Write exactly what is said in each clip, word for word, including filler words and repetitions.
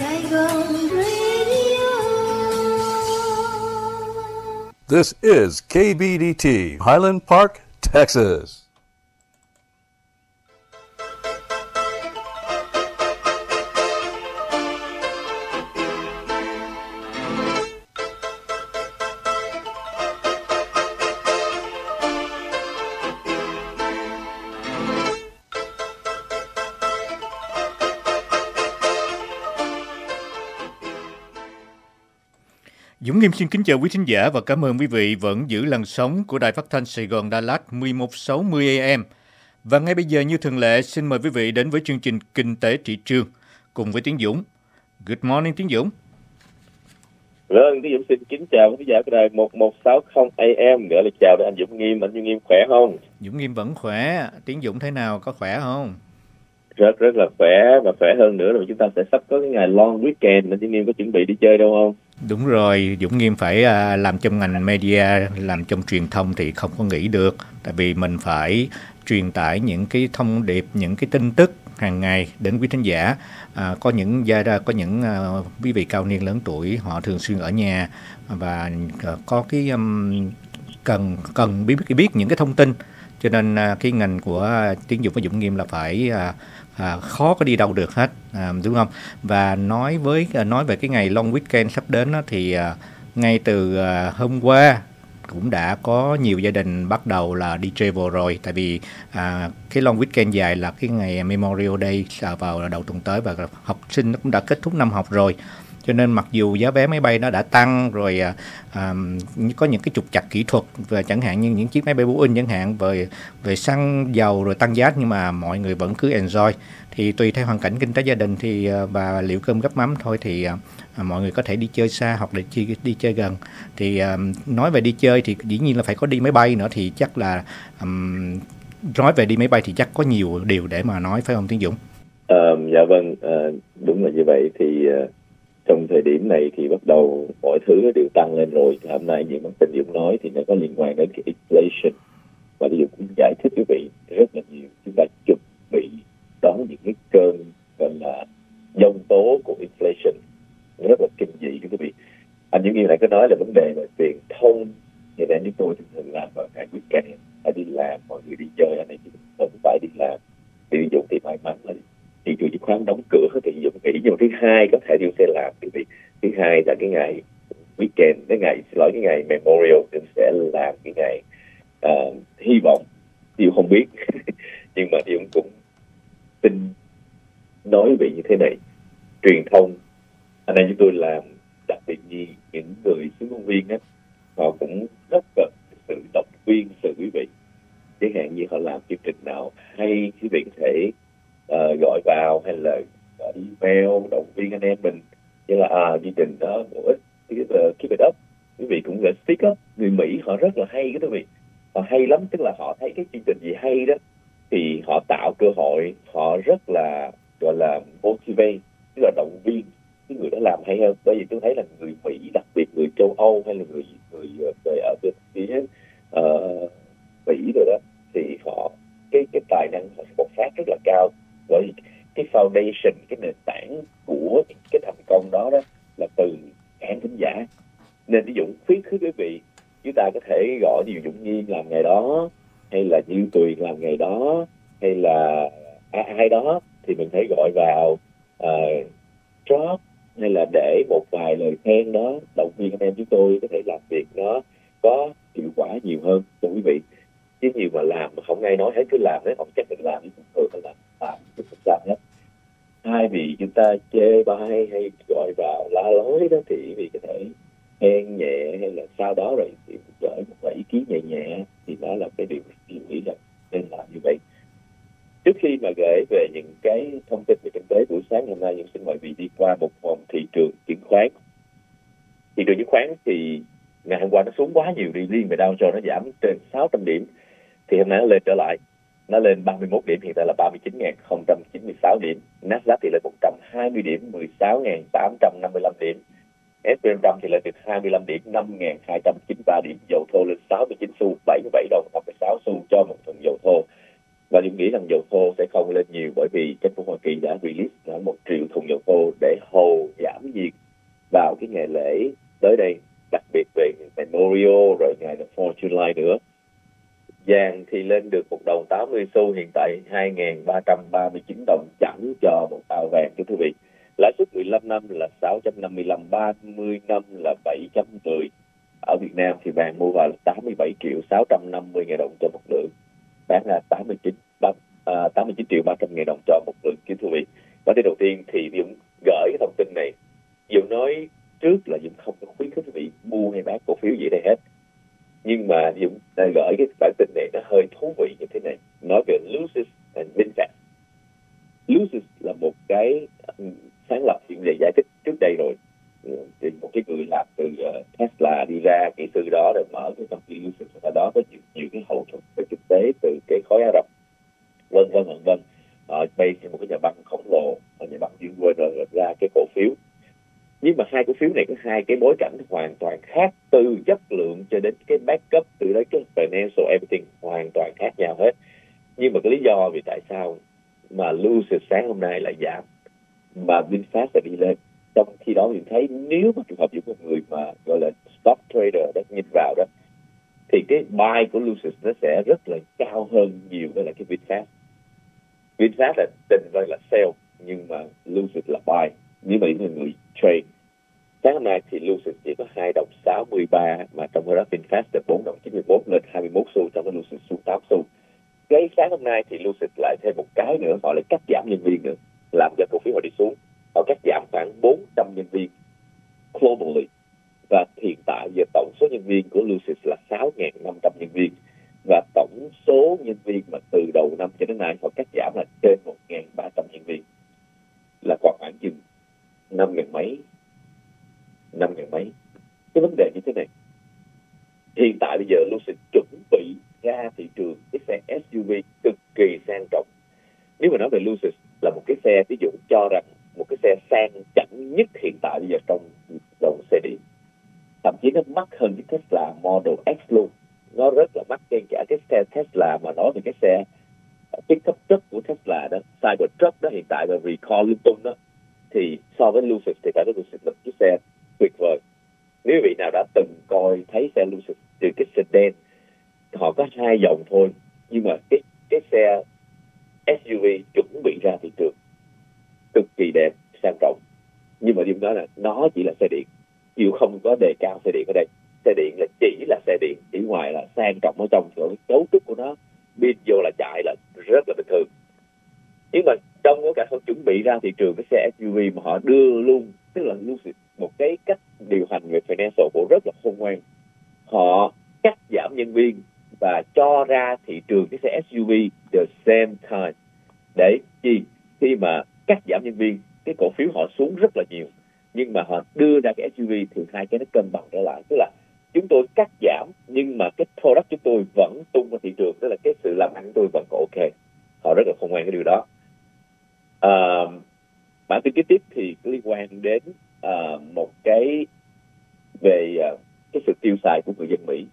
Saigon Radio. This is K B D T, Highland Park, Texas. Dũng Nghiêm xin kính chào quý thính giả và cảm ơn quý vị vẫn giữ làn sóng của Đài Phát thanh Sài Gòn Đà Lạt mười một sáu mươi A M. Và ngay bây giờ như thường lệ xin mời quý vị đến với chương trình Kinh tế thị trường cùng với Tiến Dũng. Good morning Tiến Dũng. Vâng, Tiến Dũng xin kính chào quý thính giả của Đài một một sáu không A M. Nữa là chào đến anh Dũng Nghiêm, anh Dũng Nghiêm khỏe không? Dũng Nghiêm vẫn khỏe, Tiến Dũng thế nào, có khỏe không? Rất rất là khỏe và khỏe hơn nữa rồi chúng ta sẽ sắp có cái ngày long weekend nên Dũng Nghiêm có chuẩn bị đi chơi đâu không? Đúng rồi, Dũng Nghiêm phải uh, làm trong ngành media, làm trong truyền thông thì không có nghỉ được. Tại vì mình phải truyền tải những cái thông điệp, những cái tin tức hàng ngày đến quý thính giả. À, có những gia có những uh, quý vị cao niên lớn tuổi họ thường xuyên ở nhà và uh, có cái um, cần cần biết biết những cái thông tin. Cho nên uh, cái ngành của Tiến Dũng và Dũng Nghiêm là phải uh, À, khó có đi đâu được hết, à, đúng không? Và nói với nói về cái ngày long weekend sắp đến đó, thì à, ngay từ à, hôm qua cũng đã có nhiều gia đình bắt đầu là đi travel rồi. Tại vì à, cái long weekend dài là cái ngày Memorial Day vào đầu tuần tới và học sinh cũng đã kết thúc năm học rồi. Cho nên mặc dù giá vé máy bay nó đã tăng rồi, à, à, có những cái trục trặc kỹ thuật và chẳng hạn như những chiếc máy bay Boeing chẳng hạn về về xăng dầu rồi tăng giá, nhưng mà mọi người vẫn cứ enjoy. Thì tùy theo hoàn cảnh kinh tế gia đình thì và liệu cơm gắp mắm thôi thì à, mọi người có thể đi chơi xa hoặc là đi, đi chơi gần. Thì à, nói về đi chơi thì dĩ nhiên là phải có đi máy bay nữa, thì chắc là um, nói về đi máy bay thì chắc có nhiều điều để mà nói, phải không Tiến Dũng? À, dạ vâng, à, đúng là như vậy. Thì uh... trong thời điểm này thì bắt đầu mọi thứ đều tăng lên rồi. Hôm nay những bản tin Dũng nói thì nó có liên quan đến cái inflation, và Dũng cũng giải thích quý vị rất là nhiều. Chúng ta chuẩn bị đón những cái cơn gọi là dông tố của inflation rất là kinh dị quý vị. Anh Dũng Nghiêm lại có nói là vấn đề về truyền thông, thì nên chúng tôi thường làm vào ngày weekend, phải đi làm, mọi người đi chơi, anh này cũng phải đi làm. Thì Dũng thì may mắn là thị trường chứng khoán đóng cửa thì Dũng nghĩ, nhưng mà thứ hai có thể Dũng sẽ làm, vì thứ hai là cái ngày weekend, cái ngày xin lỗi cái ngày Memorial, Dũng sẽ làm cái ngày uh, hy vọng, Dũng không biết nhưng mà Dũng cũng tin nói vị như thế này. Truyền thông anh em chúng tôi làm, đặc biệt như những người sinh ngôn viên á, họ cũng rất cần sự động viên sự quý vị. Chẳng hạn như họ làm chương trình nào hay, quý vị có thể Uh, gọi vào hay là gọi email động viên anh em mình, như là à, chương trình đó bổ ích, uh, keep it up. Quý vị cũng gọi speak up. Người Mỹ họ rất là hay, cái quý vị, họ hay lắm, tức là họ thấy cái chương trình gì hay đó thì họ tạo cơ hội, họ rất là gọi là motivate, tức là động viên cái người đó làm hay hơn. Bởi vì tôi thấy là người Mỹ, đặc biệt người châu Âu hay là người người về ở bên phía uh, Mỹ rồi đó, thì họ cái cái tài năng họ bộc phát rất là cao. Bởi cái foundation, cái nền tảng của cái thành công đó đó là từ khán thính giả. Nên ví dụ khuyến khích quý vị, chúng ta có thể gọi như Dũng Nghiêm làm ngày đó, hay là Như Tuyền làm ngày đó, hay là ai, ai đó thì mình thấy gọi vào uh, drop hay là để một vài lời khen đó, động viên anh em chúng tôi có thể làm việc nó có hiệu quả nhiều hơn cho quý vị. Chứ nhiều mà làm mà không ai nói hết, cứ làm đấy, không chắc định làm, nhưng thường phải làm làm chứ không làm hết. Hai vì chúng ta chê bai hay gọi vào la lối đó thì vì có thể khen nhẹ, hay là sau đó rồi thì gửi một vài ý kiến nhẹ nhẹ, thì đó là cái điều mình nghĩ là nên làm như vậy. Trước khi mà gửi về những cái thông tin về kinh tế buổi sáng hôm nay, chúng xin mời vị đi qua một vòng thị trường chứng khoán. Thị trường chứng khoán thì ngày hôm qua nó xuống quá nhiều đi, riêng về Dow Jones nó giảm trên sáu trăm điểm, thì hôm nay nó lên trở lại, nó lên ba mươi mốt điểm, hiện tại là ba mươi chín nghìn không trăm chín mươi sáu điểm. Nasdaq thì lên một trăm hai mươi điểm, mười sáu nghìn tám trăm năm mươi lăm điểm. ét and pê năm trăm thì lên được hai mươi lăm điểm, năm nghìn hai trăm chín mươi ba điểm. Dầu thô lên sáu mươi chín xu, bảy mươi bảy đồng năm mươi sáu xu cho một thùng dầu thô. Và tôi nghĩ rằng dầu thô sẽ không lên nhiều, bởi vì chính phủ Hoa Kỳ đã release là một triệu thùng dầu thô để hold ngày lễ tới đây, đặc biệt về Memorial rồi ngày là fourth of July nữa. Vàng thì lên được một đồng tám mươi xu, hiện tại hai nghìn ba trăm ba mươi chín đồng chẳng cho một ao vàng thưa quý vị. Lãi suất mười lăm năm là sáu chấm năm mươi lăm, ba mươi năm là bảy chấm mười. Ở Việt Nam thì vàng mua vào là tám mươi bảy triệu sáu trăm năm mươi ngàn đồng cho một lượng, bán ra tám mươi chín, à, tám mươi chín triệu ba trăm ngàn đồng cho một lượng kính thưa quý vị. Bản tin đầu tiên thì Dũng gửi cái thông tin này. Dũng nói trước là Dũng không có khuyến khích quý vị mua hay bán cổ phiếu gì đây hết. Nhưng mà Dũng đã gửi cái bản tin này nó hơi thú vị như thế này. Nói về Lucis and VinFast. Lucis là một cái sáng lập chuyện về giải thích trước đây rồi. Thì một cái người làm từ uh, Tesla đi ra, kỹ sư đó rồi mở cái công ty Lucis, và đó có nhiều, nhiều cái hậu thuẫn về kinh tế từ cái khối Ả Rập, vân vân vân vân. Họ bay một cái nhà băng khổng lồ, nhà băng Dương quên rồi ra cái cổ phiếu. Nhưng mà hai cổ phiếu này có hai cái bối cảnh hoàn toàn khác, từ chất lượng cho đến cái backup, từ đấy cái financial everything hoàn toàn khác nhau hết. Nhưng mà cái lý do vì tại sao mà Lucis sáng hôm nay lại giảm mà VinFast sẽ đi lên, trong khi đó mình thấy nếu mà trường hợp những người mà gọi là stock trader đó nhìn vào đó thì cái buy của Lucis nó sẽ rất là cao hơn nhiều với lại cái VinFast. VinFast là tình gọi là sell, nhưng mà Lucis là buy. Nếu mà những người trade, sáng hôm nay thì Lucis chỉ có hai đồng sáu mươi ba, mà trong đó VinFast là bốn đồng chín mươi mốt, lên hai mươi mốt xu, trong đó Lucis xuống tám xu. Cái sáng hôm nay thì Lucis lại thêm một cái nữa, họ lại cắt giảm nhân viên nữa, làm cho cổ phiếu họ đi xuống. Họ cắt giảm khoảng bốn trăm nhân viên globally, và hiện tại giờ tổng số nhân viên của Lucis là sáu nghìn năm trăm nhân viên, và tổng số nhân viên mà từ đầu năm cho đến nay họ cắt giảm là trên một nghìn ba trăm nhân viên, là còn khoảng chừng năm ngàn mấy năm ngàn mấy. Cái vấn đề như thế này, hiện tại bây giờ Lucis chuẩn bị ra thị trường cái xe ét u vê cực kỳ sang trọng. Nếu mà nói về Lucis là một cái xe, ví dụ cho rằng một cái xe sang chảnh nhất hiện tại bây giờ trong dòng xe điện, thậm chí nó mắc hơn cái Tesla Model X luôn, nó rất là mắc hơn cả cái xe Tesla. Mà nói về cái xe pickup truck của Tesla đó, Cybertruck đó, hiện tại là recall lung tung đó, thì so với Lucis thì phải nói Lucis là cái xe tuyệt vời. Nếu vị nào đã từng coi thấy xe Lucis từ cái sedan, họ có hai dòng thôi, nhưng mà cái cái xe ét u vê chuẩn bị ra thị trường cực kỳ đẹp, sang trọng. Nhưng mà điểm đó là nó chỉ là xe điện, chịu không có đề cao xe điện ở đây. Xe điện là chỉ là xe điện, chỉ ngoài là sang trọng ở trong chỗ cấu trúc của nó, pin vô là chạy là rất là bình thường. Nhưng mà trong cái cả họ chuẩn bị ra thị trường cái xe ét u vê mà họ đưa luôn, tức là Lucis một cái cách điều hành về financial của rất là khôn ngoan. Họ cắt giảm nhân viên và cho ra thị trường cái xe ét u vê the same time. Để chi? Khi mà cắt giảm nhân viên, cái cổ phiếu họ xuống rất là nhiều, nhưng mà họ đưa ra cái ét u vê thì hai cái nó cân bằng trở lại. Tức là chúng tôi cắt giảm nhưng mà cái product chúng tôi vẫn tung vào thị trường, tức là cái sự làm ăn của tôi vẫn có ok. Họ rất là khôn ngoan cái điều đó. À, bản tin kế tiếp thì liên quan đến à, một cái về à, cái sự tiêu xài của người dân Mỹ.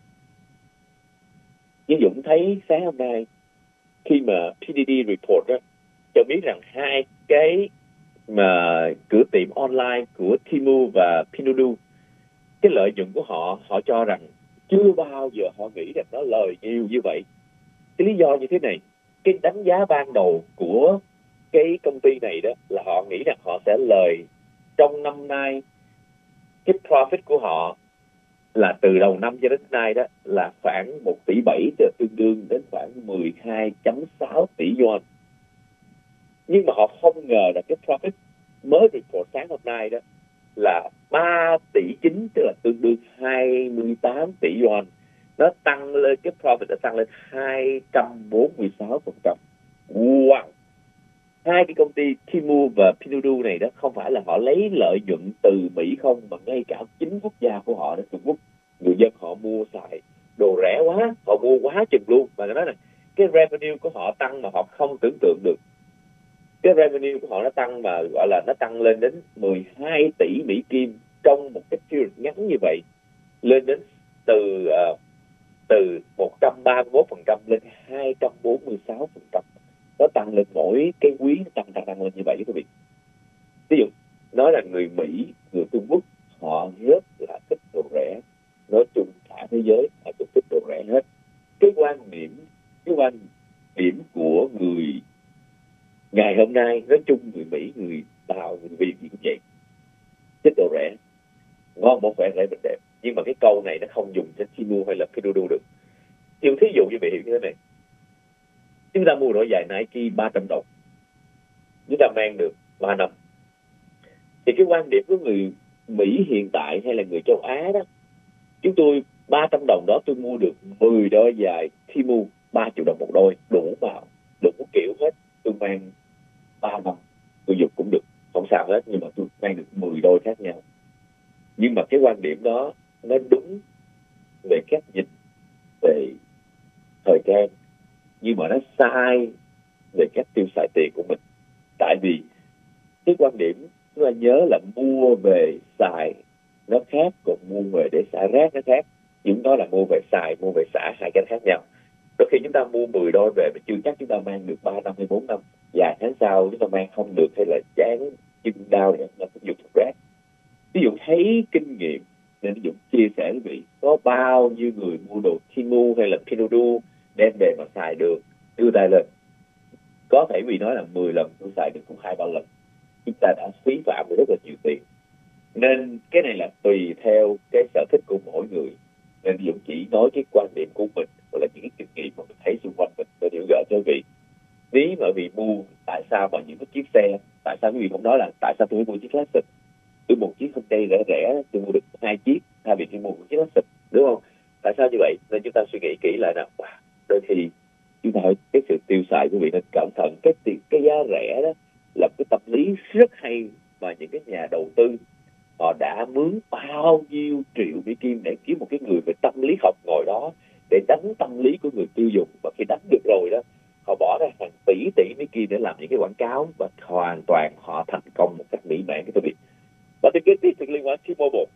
Nhưng Dũng thấy sáng hôm nay khi mà pê đê đê report đó cho biết rằng hai cái mà cửa tiệm online của Temu và Pinduoduo, cái lợi nhuận của họ, họ cho rằng chưa bao giờ họ nghĩ rằng nó lời nhiều như vậy. Cái lý do như thế này, cái đánh giá ban đầu của cái công ty này đó là họ nghĩ rằng họ sẽ lời trong năm nay, cái profit của họ là từ đầu năm cho đến nay đó là khoảng một tỷ bảy, tương đương đến khoảng mười hai chấm sáu tỷ yuan. Nhưng mà họ không ngờ là cái profit mới report sáng hôm nay đó là ba tỷ chín, tức là tương đương hai mươi tám tỷ yuan. Nó tăng lên, cái profit đã tăng lên hai trăm bốn mươi sáu phần trăm. Wow! Hai cái công ty Temu và Pinduoduo này đó không phải là họ lấy lợi nhuận từ Mỹ không, mà ngay cả chính quốc gia của họ đó, Trung Quốc, người dân họ mua xài đồ rẻ quá, họ mua quá chừng luôn. Và nói là cái revenue của họ tăng mà họ không tưởng tượng được. Cái revenue của họ nó tăng mà gọi là nó tăng lên đến mười hai tỷ Mỹ Kim trong một cái period ngắn như vậy, lên đến từ uh, từ một trăm ba mươi mốt phần trăm lên hai trăm bốn mươi sáu phần trăm. Nó tăng lên mỗi cái quý, nó tăng tăng tăng lên như vậy quý vị. Ví dụ nói là người Mỹ, người Trung Quốc, họ ai nói chung người Mỹ, người Tàu, người Việt gì cũng vậy, thích đồ rẻ, ngon bổ khỏe rẻ bình đẹp. Nhưng mà cái câu này nó không dùng cho Temu hay là Pinduoduo được. Thì thí dụ như vậy hiểu như thế này, chúng ta mua đôi giày Nike ba trăm đồng, chúng ta mang được ba năm, thì cái quan điểm của người Mỹ hiện tại hay là người châu Á đó, chúng tôi ba trăm đồng đó tôi mua được mười đôi giày Temu ba triệu đồng một đôi, đủ màu, đủ kiểu hết, tôi mang ba năm, tôi dùng cũng được, không sao hết, nhưng mà tôi mang được mười đôi khác nhau. Nhưng mà cái quan điểm đó nó đúng về cách nhìn về thời trang, nhưng mà nó sai về cách tiêu xài tiền của mình. Tại vì cái quan điểm chúng ta nhớ là mua về xài nó khác, còn mua về để xả rác nó khác. Chúng nói là mua về xài, mua về xả, hai cái khác nhau. Đôi khi chúng ta mua mười đôi về mà chưa chắc chúng ta mang được ba năm hay bốn năm, vài tháng sau chúng ta mang không được hay là chán chân đau thì nó cũng dùng thùng rác. Ví dụ thấy kinh nghiệm nên ví dụ chia sẻ với vị có bao nhiêu người mua đồ Temu hay là Pinduoduo đem về mà xài được, đưa tay lên. Có thể vì nói là mười lần tôi xài được cũng hai ba lần, chúng ta đã phí phạm được rất là nhiều tiền. Nên cái này là tùy theo cái sở thích của mỗi người. Nên Dũng chỉ nói cái quan điểm của mình hoặc là những cái kinh nghiệm mà mình thấy xung quanh mình để hiểu gỡ cho vị. Nếu mà vì mua, tại sao mà những cái chiếc xe, tại sao quý vị không nói là tại sao tôi mua chiếc classic, tôi một chiếc Hyundai rẻ rẻ tôi mua được hai chiếc thay vì tôi mua một chiếc classic, đúng không? Tại sao như vậy? Nên chúng ta suy nghĩ kỹ lại nào. Đôi khi chúng ta hỏi cái sự tiêu xài của vị nên cẩn thận. Cái tiền, cái giá rẻ đó là cái tâm lý rất hay mà những cái nhà đầu tư họ đã mướn bao nhiêu triệu Mỹ Kim để kiếm một cái người về tâm lý học ngồi đó để đánh tâm lý của người tiêu dùng, và khi đánh được rồi đó họ bỏ ra hàng tỷ tỷ Mỹ Kim để làm những cái quảng cáo và hoàn toàn họ thành công một cách mỹ mãn cái tôi biết. Và cái kế tiếp thì liên quan đến T-Mobile.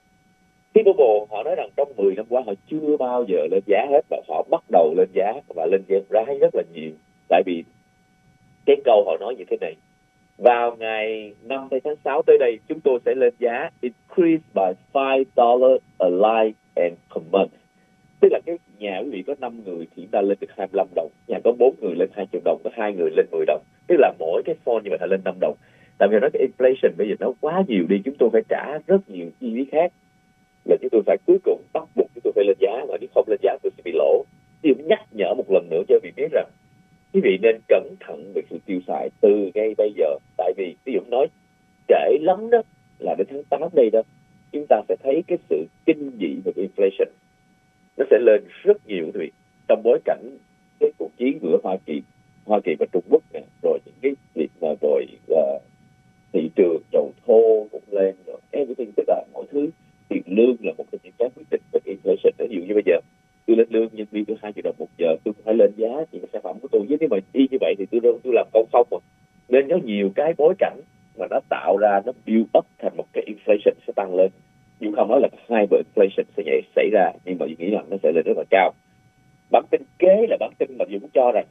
T-Mobile họ nói rằng trong mười năm qua họ chưa bao giờ lên giá hết, và họ bắt đầu lên giá và lên giá rất là nhiều. Tại vì cái câu họ nói như thế này: vào ngày năm tháng sáu tới đây, chúng tôi sẽ lên giá increase by five dollars a line and per month. Tức là cái nhà quý vị có năm người thì chúng ta lên được hai mươi lăm đồng, nhà có bốn người lên hai mươi đồng, có hai người lên mười đồng. Tức là mỗi cái phone như vậy là lên năm đồng. Tại vì nói cái inflation bây giờ nó quá nhiều đi, chúng tôi phải trả rất nhiều chi phí khác, là chúng tôi phải cuối cùng bắt buộc chúng tôi phải lên giá, mà nếu không lên giá tôi sẽ bị lỗ. Thì nhắc nhở một lần nữa cho quý vị biết rằng quý vị nên cẩn thận về sự tiêu xài từ ngay bây giờ. Tại vì ví dụ nói trễ lắm đó là đến tháng tám đây đó, chúng ta sẽ thấy cái sự kinh dị về inflation nó sẽ lên rất nhiều quý vị, trong bối cảnh cái cuộc chiến giữa Hoa Kỳ Hoa Kỳ và Trung Quốc này, rồi những cái việc mà rồi uh, thị trường dầu thô cũng lên, rồi everything, tức là mọi thứ. Tiền lương là một trong những cái quyết định về inflation. Ví dụ như bây giờ tôi lên lương nhân viên tôi hai triệu đồng một giờ, tôi phải lên giá thì sản phẩm của tôi, với nếu mà y như vậy thì tôi tôi làm công không mà. Nên có nhiều cái bối cảnh mà nó tạo ra, nó build up thành một cái inflation sẽ tăng lên. Nhưng không nói là hai bờ inflation sẽ nhảy xảy ra, nhưng mà tôi nghĩ rằng nó sẽ lên rất là cao. Bản tin kế là bản tin mà tôi cũng cho rằng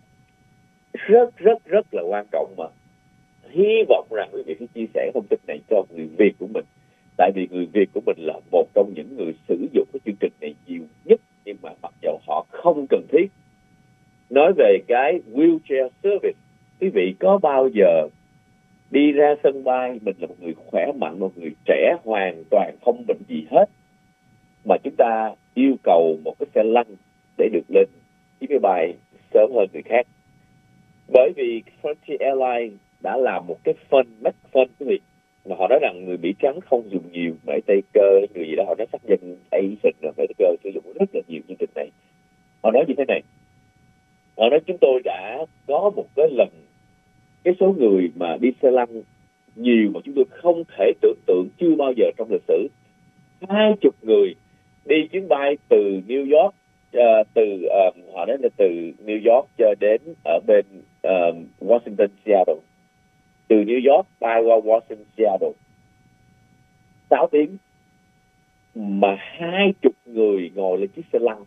rất rất rất là quan trọng, mà hy vọng rằng quý vị sẽ chia sẻ thông tin này cho người Việt của mình. Tại vì người Việt của mình là một trong những người sử dụng cái chương trình này nhiều nhất, nhưng mà mặc dù họ không cần thiết. Nói về cái wheelchair service, quý vị có bao giờ đi ra sân bay, mình là một người khỏe mạnh, một người trẻ hoàn toàn không bệnh gì hết, mà chúng ta yêu cầu một cái xe lăn để được lên chiếc máy bay sớm hơn người khác? Bởi vì Frontier Airlines đã làm một cái fund, make fund quý vị, mà họ nói rằng người Mỹ trắng không dùng nhiều, Mỹ Tây cơ người gì đó, họ nói sắc dân Asian rồi Mỹ Tây cơ sử dụng rất là nhiều chương trình này. Họ nói như thế này, họ nói chúng tôi đã có một cái lần cái số người mà đi xe lăn nhiều mà chúng tôi không thể tưởng tượng, chưa bao giờ trong lịch sử. Hai chục người đi chuyến bay từ New York, uh, từ uh, họ nói là từ New York cho đến ở bên uh, Washington, Seattle. Từ New York bay qua Washington, Seattle sáu tiếng, mà hai chục người ngồi lên chiếc xe lăn.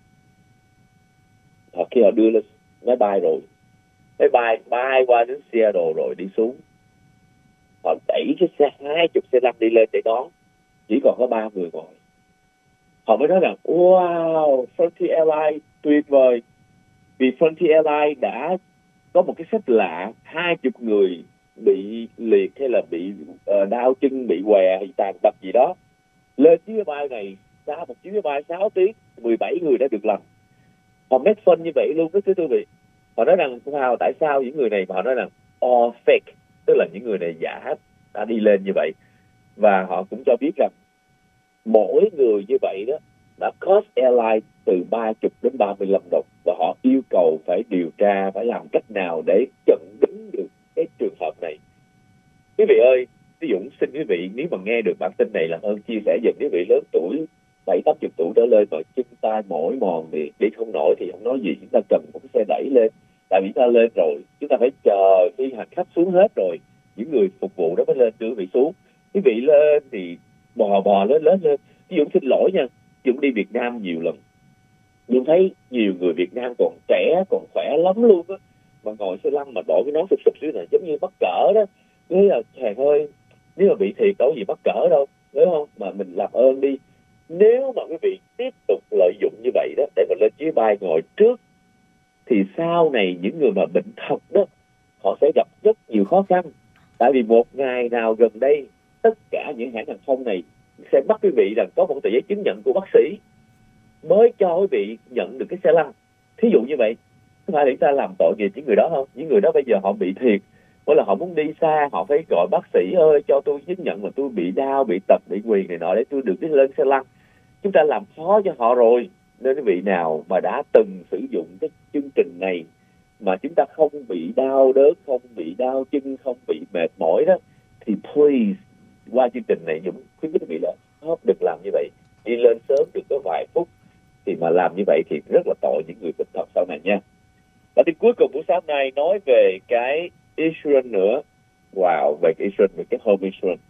Họ khi họ đưa lên máy bay rồi, máy bay bay qua đến Seattle rồi đi xuống, họ đẩy cái xe hai chục xe lăn đi lên để đón, chỉ còn có ba người ngồi. Họ mới nói rằng wow, Frontier Airlines tuyệt vời, vì Frontier Airlines đã có một cái sách lạ, hai chục người bị liệt hay là bị uh, đau chân, bị què hay tàn tật gì đó, lên chuyến máy bay này, ra một chuyến máy bay sáu tiếng, mười bảy người đã được làm. Họ make fun như vậy luôn đó thưa quý vị. Họ nói rằng wow, tại sao những người này, mà họ nói rằng all fake, tức là những người này giả đã đi lên như vậy. Và họ cũng cho biết rằng mỗi người như vậy đó đã cost airline từ ba mươi đến ba mươi lăm đồng, và họ yêu cầu phải điều tra, phải làm cách nào để chặn đứng được cái trường hợp này. Quý vị ơi, ví dụ xin quý vị nếu mà nghe được bản tin này làm ơn chia sẻ dùm quý vị lớn tuổi bảy tám chục tuổi trở lên mà chân tay mỏi mòn thì đi không nổi thì không nói gì, chúng ta cần một cái xe đẩy lên. Tại vì chúng ta lên rồi, chúng ta phải chờ khi hành khách xuống hết rồi, những người phục vụ đó mới lên đưa quý vị xuống. Quý vị lên thì bò bò lên lên lên. Ví dụ xin lỗi nha, Dũng đi Việt Nam nhiều lần, Dũng thấy nhiều người Việt Nam còn trẻ, còn khỏe lắm luôn á, mà ngồi xe lăn mà đội cái nón sụp sụp dưới này giống như mắc cỡ đó. Thế là chàng ơi, nếu mà bị thiệt đâu gì mắc cỡ đâu, đúng không? Mà mình làm ơn đi, nếu mà quý vị tiếp tục lợi dụng như vậy đó để mà lên chuyến bay ngồi trước, thì sau này những người mà bệnh thật đó, họ sẽ gặp rất nhiều khó khăn. Tại vì một ngày nào gần đây, tất cả những hãng hàng không này sẽ bắt quý vị rằng có một tờ giấy chứng nhận của bác sĩ mới cho quý vị nhận được cái xe lăn. Thí dụ như vậy, không phải để ta làm tội nghiệp những người đó không? Những người đó bây giờ họ bị thiệt, hoặc là họ muốn đi xa, họ phải gọi bác sĩ ơi cho tôi chứng nhận là tôi bị đau, bị tật, bị quỳ này nọ để tôi được cái lên xe lăn. Chúng ta làm khó cho họ rồi. Nên quý vị nào mà đã từng sử dụng cái chương trình này mà chúng ta không bị đau đớn, không bị đau chân, không bị mệt mỏi đó, thì please qua chương trình này Dũng khuyến khích quý vị là không được làm như vậy. Đi lên sớm được có vài phút thì mà làm như vậy thì rất là tội những người bệnh tật sau này nha. Và thì cuối cùng buổi sáng nay nói về cái insurance nữa. Wow, về cái insurance, về cái home insurance.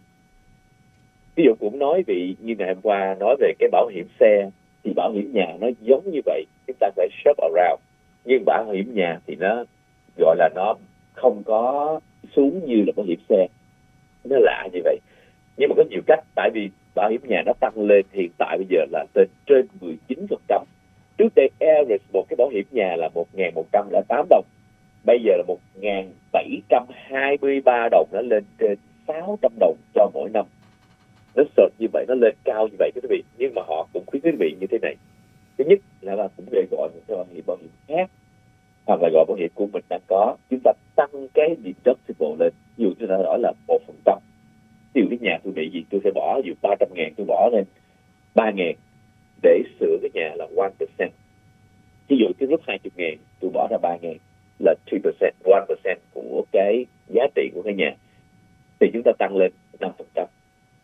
Ví dụ cũng nói vị như ngày hôm qua nói về cái bảo hiểm xe, thì bảo hiểm nhà nó giống như vậy, chúng ta phải shop around. Nhưng bảo hiểm nhà thì nó gọi là nó không có xuống như là bảo hiểm xe, nó lạ như vậy. Nhưng mà có nhiều cách, tại vì bảo hiểm nhà nó tăng lên hiện tại bây giờ là trên trên mười chín phần trăm. Trước đây average một cái bảo hiểm nhà là một nghìn một trăm lẻ tám đồng, bây giờ là một nghìn bảy trăm hai mươi ba đồng, nó lên trên sáu trăm đồng cho mỗi năm. Nó sợt như vậy, nó lên cao như vậy quý vị. Nhưng mà họ cũng khuyến khích quý vị như thế này. Thứ nhất là, là cũng để gọi một cái bảo hiểm bảo hiểm khác, hoặc là gọi bảo hiểm của mình đang có. Chúng ta tăng cái deductible lên. Ví dụ chúng ta nói là một phần trăm. Ví dụ cái nhà tôi bị gì, tôi sẽ bỏ, ví dụ ba trăm ngàn tôi bỏ lên ba ngàn để sửa cái nhà là một phần trăm. Ví dụ cái lúc hai mươi ngàn tôi bỏ ra ba ngàn là hai phần trăm, một phần trăm của cái giá trị của cái nhà. Thì chúng ta tăng lên năm phần trăm.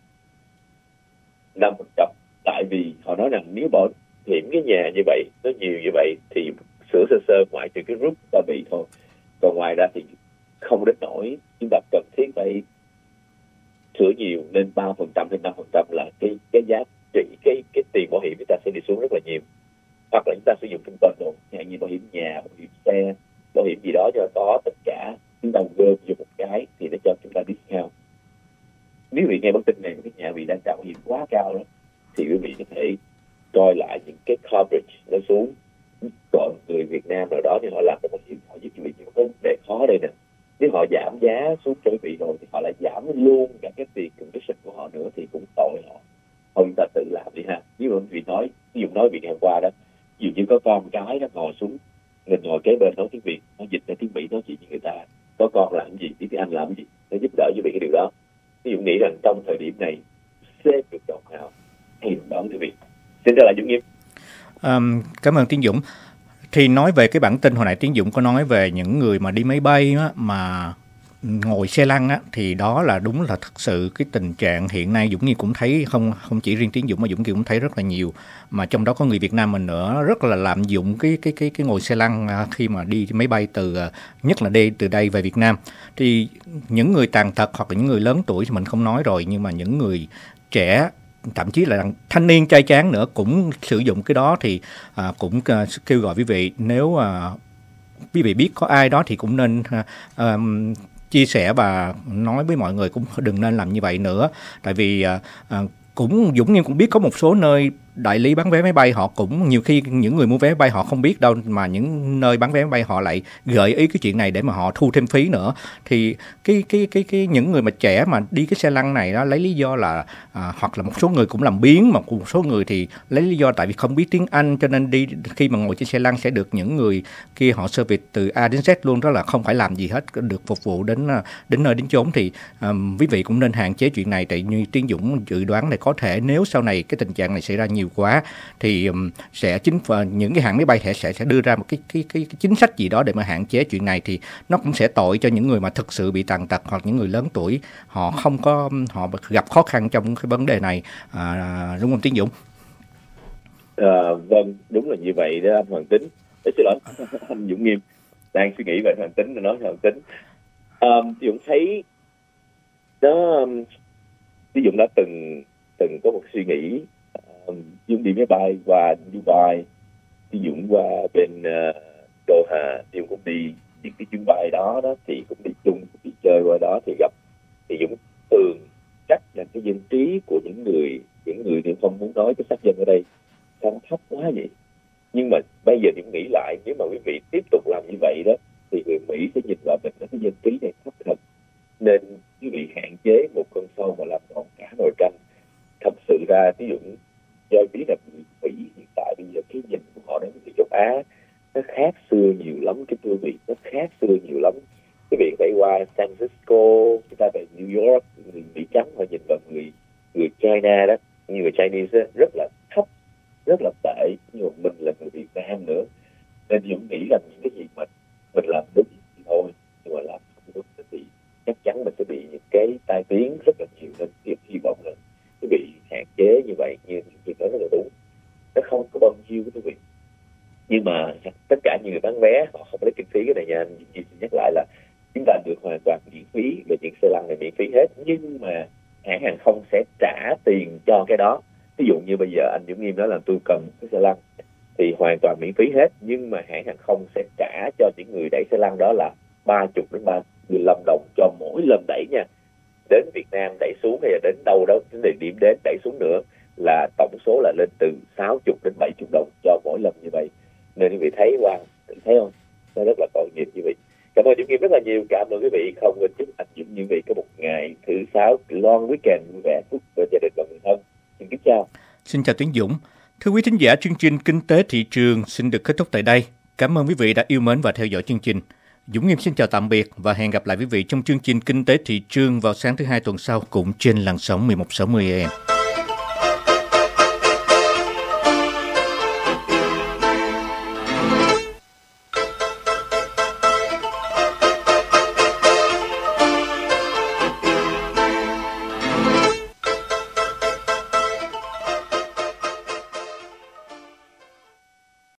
năm phần trăm. Tại vì họ nói rằng nếu bảo hiểm cái nhà như vậy, nó nhiều như vậy, thì sửa sơ sơ ngoại trừ cái roof ta bị thôi. Còn ngoài ra thì không đến nổi. Chúng ta cần thiết phải sửa nhiều, nên ba phần trăm hay năm phần trăm là cái cái giá trị, cái cái tiền bảo hiểm chúng ta sẽ đi xuống rất là nhiều. Hoặc là chúng ta sử dụng trong toàn bộ, như bảo hiểm nhà, bảo hiểm xe, bảo hiểm gì đó cho có tất cả, chúng ta gom vô một cái thì nó cho chúng ta discount. Nếu vị nghe bản tin này cái nhà vị đang trả bảo hiểm quá cao đó, thì quý vị có thể coi lại những cái coverage nó xuống. Còn người Việt Nam nào đó thì họ làm cái bảo hiểm, họ giúp quý vị những cái vấn đề khó đây nè. Nếu họ giảm giá xuống cho quý vị rồi thì họ lại giảm luôn cả cái tiền commission của họ nữa, thì cũng tội họ. Thôi chúng ta tự làm đi ha. Ví dụ vị nói, ví dụ nói việc ngày hôm qua đó, ví dụ như có con cái đó ngồi xuống, mình ngồi kế bên nói tiếng Việt, nó dịch ra tiếng Mỹ nói chuyện với người ta. Có con làm gì, biết tiếng Anh làm gì, nó giúp đỡ quý vị cái điều đó. Ví dụ nghĩ rằng trong thời điểm này xếp được đồng nào thì đón quý vị. Xin trở lại Dũng Nghiêm. Um, cảm ơn Tiến Dũng. Thì nói về cái bản tin hồi nãy Tiến Dũng có nói về những người mà đi máy bay á, mà ngồi xe lăn á, thì đó là đúng là thật sự cái tình trạng hiện nay Dũng Nhi cũng thấy, không không chỉ riêng Tiến Dũng mà Dũng Nhi cũng thấy rất là nhiều, mà trong đó có người Việt Nam mình nữa, rất là lạm dụng cái cái cái cái ngồi xe lăn khi mà đi máy bay từ, nhất là đi từ đây về Việt Nam. Thì những người tàn tật hoặc là những người lớn tuổi thì mình không nói rồi, nhưng mà những người trẻ, thậm chí là thanh niên trai tráng nữa cũng sử dụng cái đó, thì à, cũng à, kêu gọi quý vị, nếu à, quý vị biết có ai đó thì cũng nên à, à, chia sẻ và nói với mọi người cũng đừng nên làm như vậy nữa. Tại vì à, à, cũng Dũng Nghiêm cũng biết có một số nơi đại lý bán vé máy bay họ cũng nhiều khi những người mua vé máy bay họ không biết đâu, mà những nơi bán vé máy bay họ lại gợi ý cái chuyện này để mà họ thu thêm phí nữa. Thì cái cái cái cái những người mà trẻ mà đi cái xe lăn này đó lấy lý do là à, hoặc là một số người cũng làm biếng, mà một số người thì lấy lý do tại vì không biết tiếng Anh cho nên đi khi mà ngồi trên xe lăn sẽ được những người kia họ service từ A đến Z luôn, đó là không phải làm gì hết, được phục vụ đến đến nơi đến chốn. Thì um, quý vị cũng nên hạn chế chuyện này, tại như Tiến Dũng dự đoán này có thể nếu sau này cái tình trạng này xảy ra nhiều quá thì um, sẽ chính những cái hãng máy bay sẽ sẽ sẽ đưa ra một cái, cái cái cái chính sách gì đó để mà hạn chế chuyện này, thì nó cũng sẽ tội cho những người mà thực sự bị tàn tật hoặc những người lớn tuổi họ không có họ gặp khó khăn trong cái vấn đề này, à, đúng không Tiến Dũng? À, vâng, đúng là như vậy đó anh Hoàng Tính. Để xin lỗi anh Dũng Nghiêm, đang suy nghĩ về Hoàng Tính rồi nói Hoàng Tính. À, Dũng thấy nó, ví dụ đã từng từng có một suy nghĩ, uh, Dũng đi máy bay qua Dubai, ví dụ qua bên uh, Doha, Dũng cũng đi những cái chuyến bay đó đó thì cũng đi chung đi chơi qua đó thì gặp, thì Dũng thường chắc là cái dân trí của những người những người thì không muốn nói cái sắc dân ở đây sao thấp quá vậy. Nhưng mà bây giờ Dũng nghĩ lại, nếu mà quý vị tiếp tục làm như vậy đó thì người Mỹ sẽ nhìn vào mình là cái dân trí này thấp thật, nên quý vị hạn chế một con sâu mà làm ngọn cả nồi canh. Thật sự ra ví dụ do biết là người Mỹ hiện tại bây giờ cái nhìn của họ đến người châu Á nó khác xưa nhiều lắm, cái thưa vị nó khác xưa nhiều lắm. Quý vị phải qua San Francisco, chúng ta về New York, người Mỹ trắng họ nhìn vào người người China đó, như người Chinese đó, rất là thấp, rất là tệ. Nhưng mà mình là người Việt Nam nữa, nên Dũng nghĩ rằng những cái gì mà mình làm đúng thì thôi, nhưng mà làm không đúng thì chắc chắn mình sẽ bị những cái tai tiếng rất là nhiều. Nên việc hy vọng là quý vị hạn chế như vậy, như những việc đó rất là đúng, nó không có bao nhiêu quý vị. Nhưng mà tất cả những người bán vé họ không lấy kinh phí cái này nha, anh xin nhắc lại là chúng ta được hoàn toàn miễn phí về chuyện xe lăn này, miễn phí hết. Nhưng mà hãng hàng không sẽ trả tiền cho cái đó. Ví dụ như bây giờ anh Dũng Nghiêm nói là tôi cần cái xe lăn thì hoàn toàn miễn phí hết, nhưng mà hãng hàng không sẽ trả cho những người đẩy xe lăn đó là ba mươi đến ba mươi lăm đồng cho mỗi lần đẩy nha. Đến Việt Nam đẩy xuống hay là đến đâu đó đến địa điểm đến đẩy xuống nữa là tổng số là lên từ sáu mươi đến bảy mươi đồng cho mỗi lần như vậy. Nên quý vị thấy qua, wow, thấy không? Nó rất là tội nghiệp quý vị. Cảm ơn Dũng Nghiêm rất là nhiều. Cảm ơn quý vị. Không quên chúc anh Dũng như vị có một ngày thứ sáu long weekend vui vẻ, phúc bên gia đình và người thân. Xin kính chào. Xin chào Tiến Dũng. Thưa quý thính giả, chương trình Kinh tế thị trường xin được kết thúc tại đây. Cảm ơn quý vị đã yêu mến và theo dõi chương trình. Dũng Nghiêm xin chào tạm biệt và hẹn gặp lại quý vị trong chương trình Kinh tế thị trường vào sáng thứ hai tuần sau cũng trên làn sóng mười một sáu mươi A M.